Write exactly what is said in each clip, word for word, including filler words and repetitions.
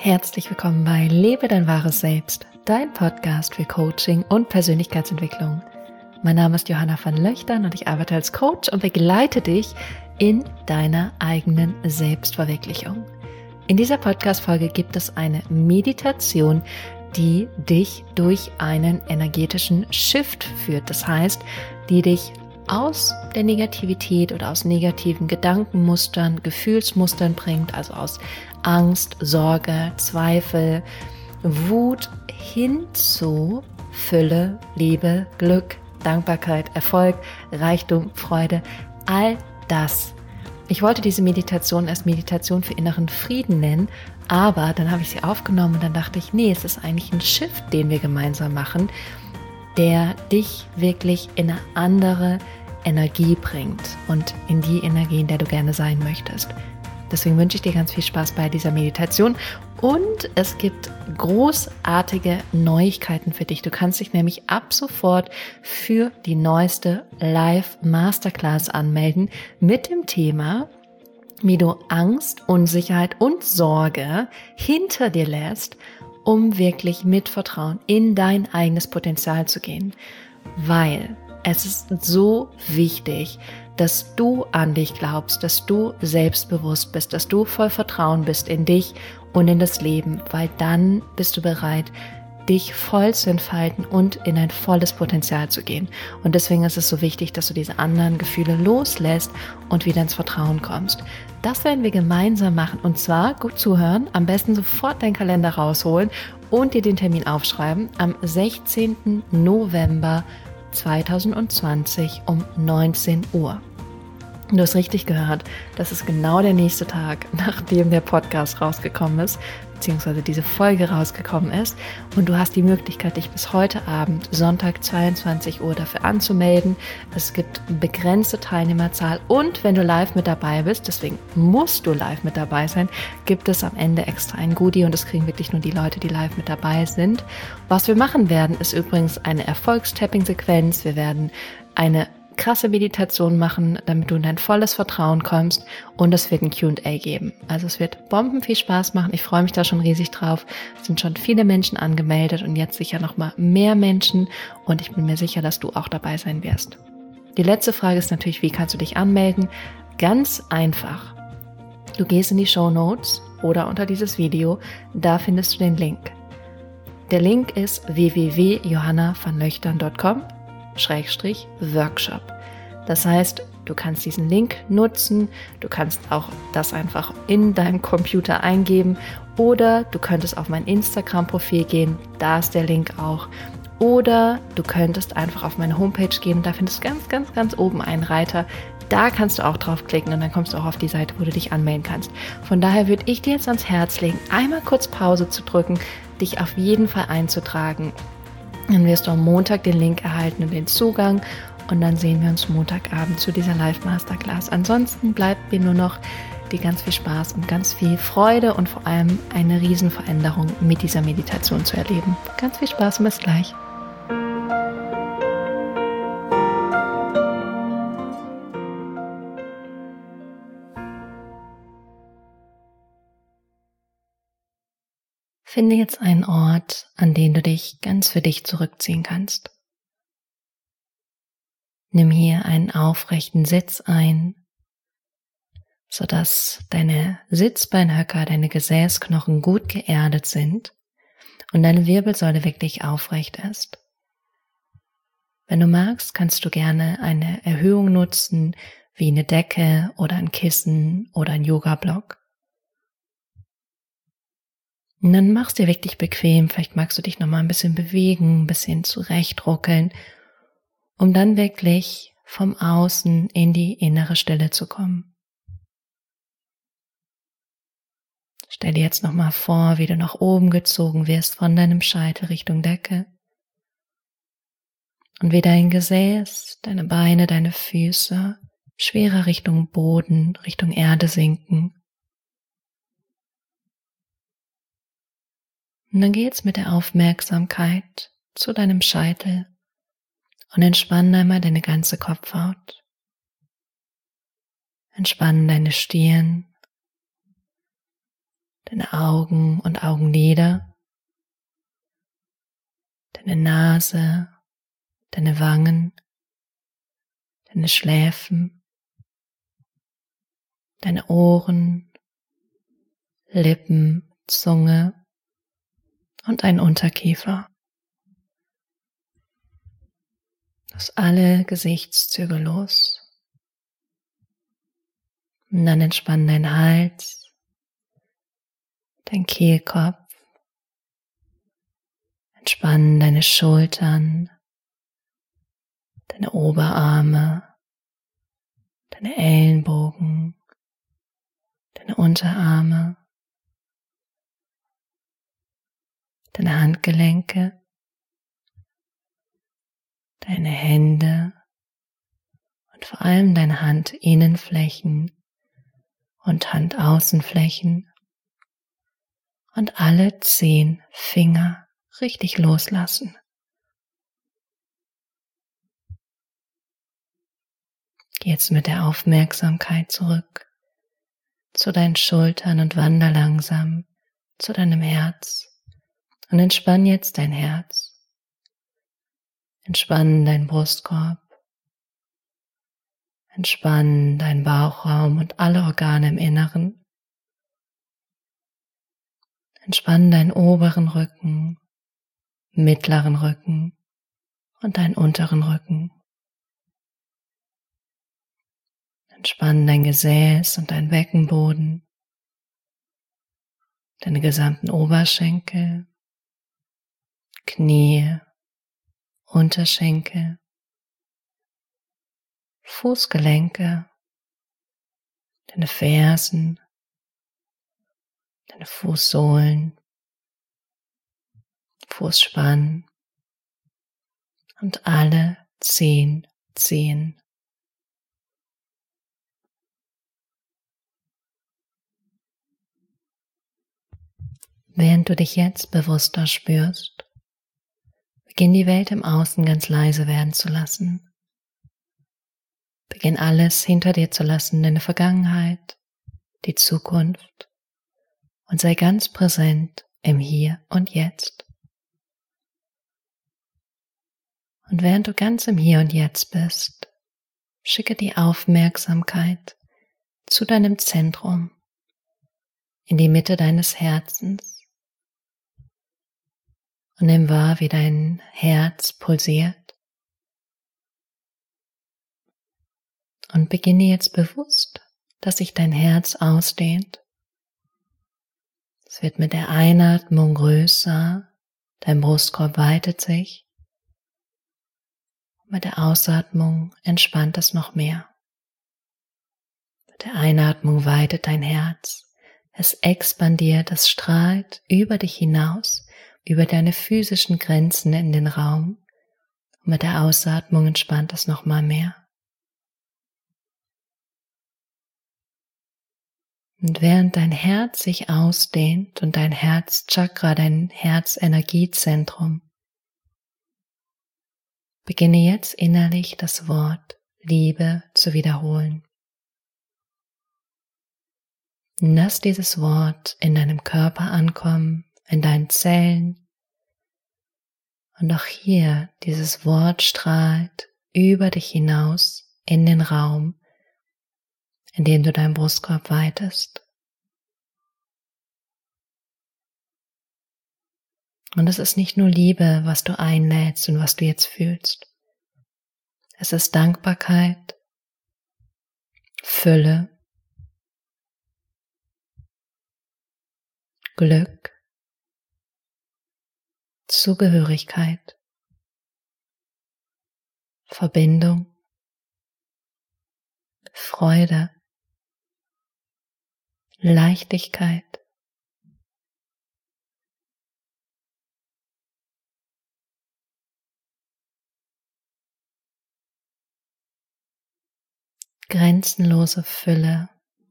Herzlich willkommen bei Lebe dein wahres Selbst, dein Podcast für Coaching und Persönlichkeitsentwicklung. Mein Name ist Johanna van Löchtern und ich arbeite als Coach und begleite dich in deiner eigenen Selbstverwirklichung. In dieser Podcast-Folge gibt es eine Meditation, die dich durch einen energetischen Shift führt. Das heißt, die dich aus der Negativität oder aus negativen Gedankenmustern, Gefühlsmustern bringt, also aus Angst, Sorge, Zweifel, Wut hin zu Fülle, Liebe, Glück, Dankbarkeit, Erfolg, Reichtum, Freude, all das. Ich wollte diese Meditation als Meditation für inneren Frieden nennen, aber dann habe ich sie aufgenommen und dann dachte ich, nee, es ist eigentlich ein Shift, den wir gemeinsam machen, der dich wirklich in eine andere Energie bringt und in die Energie, in der du gerne sein möchtest. Deswegen wünsche ich dir ganz viel Spaß bei dieser Meditation und es gibt großartige Neuigkeiten für dich. Du kannst dich nämlich ab sofort für die neueste Live-Masterclass anmelden mit dem Thema, wie du Angst, Unsicherheit und Sorge hinter dir lässt, um wirklich mit Vertrauen in dein eigenes Potenzial zu gehen. Weil es ist so wichtig, dass du an dich glaubst, dass du selbstbewusst bist, dass du voll Vertrauen bist in dich und in das Leben, weil dann bist du bereit, dich voll zu entfalten und in ein volles Potenzial zu gehen. Und deswegen ist es so wichtig, dass du diese anderen Gefühle loslässt und wieder ins Vertrauen kommst. Das werden wir gemeinsam machen und zwar, gut zuhören, am besten sofort deinen Kalender rausholen und dir den Termin aufschreiben am sechzehnten November zweitausendzwanzig um neunzehn Uhr. Du hast richtig gehört, das ist genau der nächste Tag, nachdem der Podcast rausgekommen ist, beziehungsweise diese Folge rausgekommen ist. Und du hast die Möglichkeit, dich bis heute Abend, Sonntag zweiundzwanzig Uhr, dafür anzumelden. Es gibt eine begrenzte Teilnehmerzahl und wenn du live mit dabei bist, deswegen musst du live mit dabei sein, gibt es am Ende extra ein Goodie und das kriegen wirklich nur die Leute, die live mit dabei sind. Was wir machen werden, ist übrigens eine Erfolgstapping-Sequenz. Wir werden eine krasse Meditation machen, damit du in dein volles Vertrauen kommst und es wird ein Q und A geben. Also es wird bomben viel Spaß machen. Ich freue mich da schon riesig drauf. Es sind schon viele Menschen angemeldet und jetzt sicher noch mal mehr Menschen und ich bin mir sicher, dass du auch dabei sein wirst. Die letzte Frage ist natürlich, wie kannst du dich anmelden? Ganz einfach. Du gehst in die Shownotes oder unter dieses Video, da findest du den Link. Der Link ist w w w punkt johanna van löchtern punkt com Schrägstrich Workshop. Das heißt, du kannst diesen Link nutzen, du kannst auch das einfach in deinem Computer eingeben oder du könntest auf mein Instagram-Profil gehen, da ist der Link auch. Oder du könntest einfach auf meine Homepage gehen, da findest du ganz, ganz, ganz oben einen Reiter. Da kannst du auch draufklicken und dann kommst du auch auf die Seite, wo du dich anmelden kannst. Von daher würde ich dir jetzt ans Herz legen, einmal kurz Pause zu drücken, dich auf jeden Fall einzutragen. Dann wirst du am Montag den Link erhalten und den Zugang und dann sehen wir uns Montagabend zu dieser Live-Masterclass. Ansonsten bleibt mir nur noch dir ganz viel Spaß und ganz viel Freude und vor allem eine Riesenveränderung mit dieser Meditation zu erleben. Ganz viel Spaß und bis gleich. Finde jetzt einen Ort, an den du dich ganz für dich zurückziehen kannst. Nimm hier einen aufrechten Sitz ein, sodass deine Sitzbeinhöcker, deine Gesäßknochen gut geerdet sind und deine Wirbelsäule wirklich aufrecht ist. Wenn du magst, kannst du gerne eine Erhöhung nutzen, wie eine Decke oder ein Kissen oder ein Yoga-Block. Und dann machst du dir wirklich bequem, vielleicht magst du dich noch mal ein bisschen bewegen, ein bisschen zurechtruckeln, um dann wirklich vom Außen in die innere Stille zu kommen. Stell dir jetzt noch mal vor, wie du nach oben gezogen wirst von deinem Scheitel Richtung Decke und wie dein Gesäß, deine Beine, deine Füße schwerer Richtung Boden, Richtung Erde sinken. Und dann geh jetzt mit der Aufmerksamkeit zu deinem Scheitel und entspann einmal deine ganze Kopfhaut. Entspann deine Stirn, deine Augen und Augenlider, deine Nase, deine Wangen, deine Schläfen, deine Ohren, Lippen, Zunge und ein Unterkiefer. Lass alle Gesichtszüge los. Und dann entspann deinen Hals, dein Kehlkopf, entspann deine Schultern, deine Oberarme, deine Ellenbogen, deine Unterarme, deine Handgelenke, deine Hände und vor allem deine Handinnenflächen und Handaußenflächen und alle zehn Finger richtig loslassen. Geh jetzt mit der Aufmerksamkeit zurück zu deinen Schultern und wander langsam zu deinem Herz und entspann jetzt dein Herz. Entspann deinen Brustkorb. Entspann deinen Bauchraum und alle Organe im Inneren. Entspann deinen oberen Rücken, mittleren Rücken und deinen unteren Rücken. Entspann dein Gesäß und dein Beckenboden, deine gesamten Oberschenkel, Knie, Unterschenkel, Fußgelenke, deine Fersen, deine Fußsohlen, Fußspann und alle zehn Zehen. Während du dich jetzt bewusster spürst, beginn die Welt im Außen ganz leise werden zu lassen. Beginn alles hinter dir zu lassen, deine Vergangenheit, die Zukunft und sei ganz präsent im Hier und Jetzt. Und während du ganz im Hier und Jetzt bist, schicke die Aufmerksamkeit zu deinem Zentrum, in die Mitte deines Herzens und nimm wahr, wie dein Herz pulsiert. Und beginne jetzt bewusst, dass sich dein Herz ausdehnt. Es wird mit der Einatmung größer, dein Brustkorb weitet sich. Mit der Ausatmung entspannt es noch mehr. Mit der Einatmung weitet dein Herz. Es expandiert, es strahlt über dich hinaus, über deine physischen Grenzen in den Raum. Und mit der Ausatmung entspannt es noch mal mehr. Und während dein Herz sich ausdehnt und dein Herzchakra, dein Herzenergiezentrum, beginne jetzt innerlich das Wort Liebe zu wiederholen. Lass dieses Wort in deinem Körper ankommen, in deinen Zellen. Und auch hier, dieses Wort strahlt über dich hinaus in den Raum, in dem du deinen Brustkorb weitest. Und es ist nicht nur Liebe, was du einlädst und was du jetzt fühlst. Es ist Dankbarkeit, Fülle, Glück, Zugehörigkeit, Verbindung, Freude, Leichtigkeit, grenzenlose Fülle.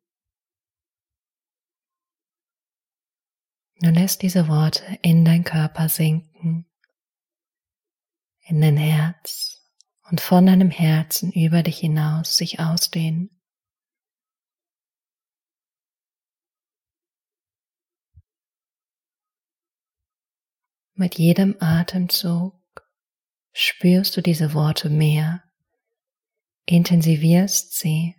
Du lässt diese Worte in dein Körper sinken, in dein Herz und von deinem Herzen über dich hinaus sich ausdehnen. Mit jedem Atemzug spürst du diese Worte mehr, intensivierst sie,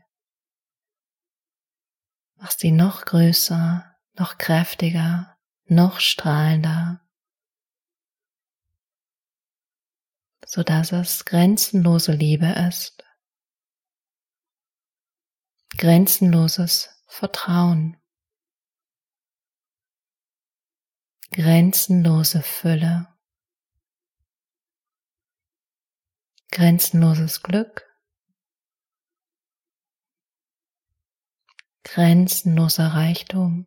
machst sie noch größer, noch kräftiger, noch strahlender, sodass es grenzenlose Liebe ist, grenzenloses Vertrauen, grenzenlose Fülle, grenzenloses Glück, grenzenloser Reichtum,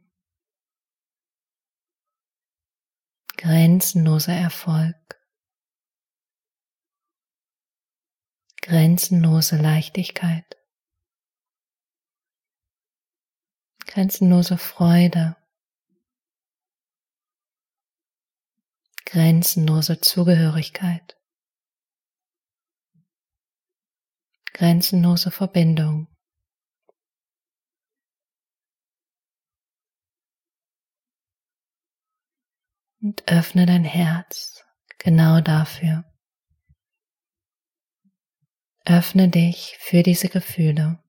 grenzenloser Erfolg, grenzenlose Leichtigkeit, grenzenlose Freude, grenzenlose Zugehörigkeit, grenzenlose Verbindung. Und öffne dein Herz genau dafür. Öffne dich für diese Gefühle.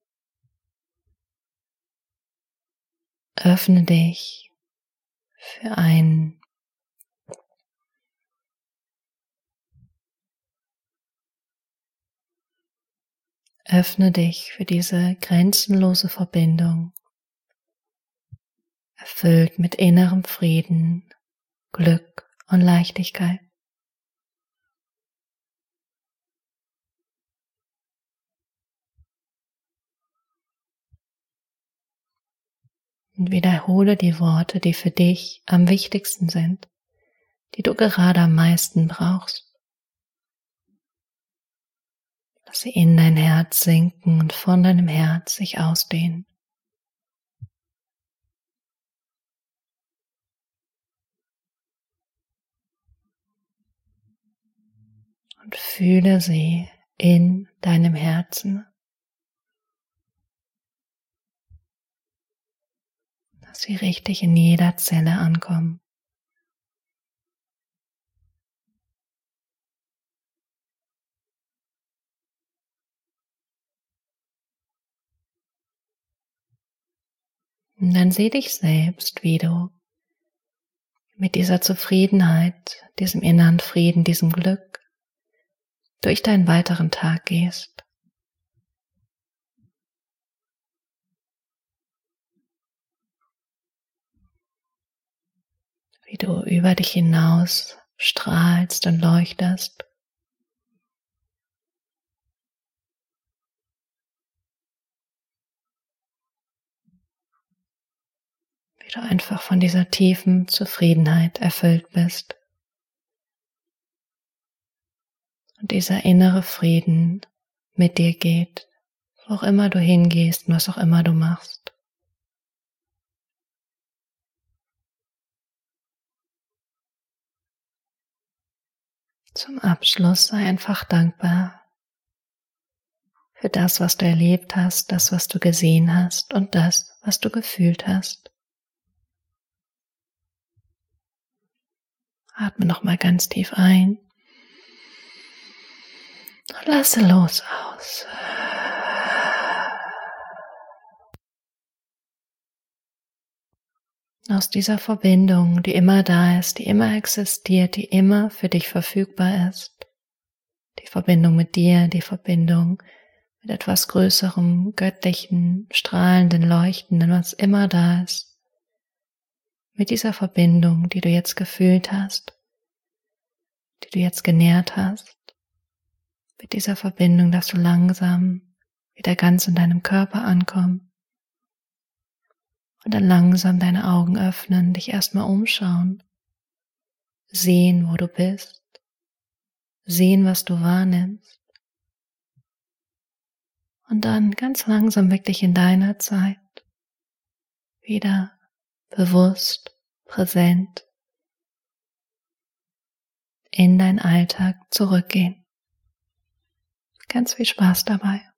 Öffne dich für ein Öffne dich für diese grenzenlose Verbindung, erfüllt mit innerem Frieden, Glück und Leichtigkeit. Und wiederhole die Worte, die für dich am wichtigsten sind, die du gerade am meisten brauchst. Lass sie in dein Herz sinken und von deinem Herz sich ausdehnen. Und fühle sie in deinem Herzen. Dass sie richtig in jeder Zelle ankommen. Und dann sieh dich selbst, wie du mit dieser Zufriedenheit, diesem inneren Frieden, diesem Glück durch deinen weiteren Tag gehst. Wie du über dich hinaus strahlst und leuchtest. Wie du einfach von dieser tiefen Zufriedenheit erfüllt bist. Und dieser innere Frieden mit dir geht, wo auch immer du hingehst und was auch immer du machst. Zum Abschluss sei einfach dankbar für das, was du erlebt hast, das, was du gesehen hast und das, was du gefühlt hast. Atme nochmal ganz tief ein. Lasse los aus. Aus dieser Verbindung, die immer da ist, die immer existiert, die immer für dich verfügbar ist. Die Verbindung mit dir, die Verbindung mit etwas Größerem, Göttlichen, Strahlenden, Leuchtenden, was immer da ist. Mit dieser Verbindung, die du jetzt gefühlt hast, die du jetzt genährt hast. Mit dieser Verbindung darfst du langsam wieder ganz in deinem Körper ankommen. Und dann langsam deine Augen öffnen, dich erstmal umschauen, sehen, wo du bist, sehen, was du wahrnimmst. Und dann ganz langsam wirklich in deiner Zeit wieder bewusst, präsent in deinen Alltag zurückgehen. Ganz viel Spaß dabei.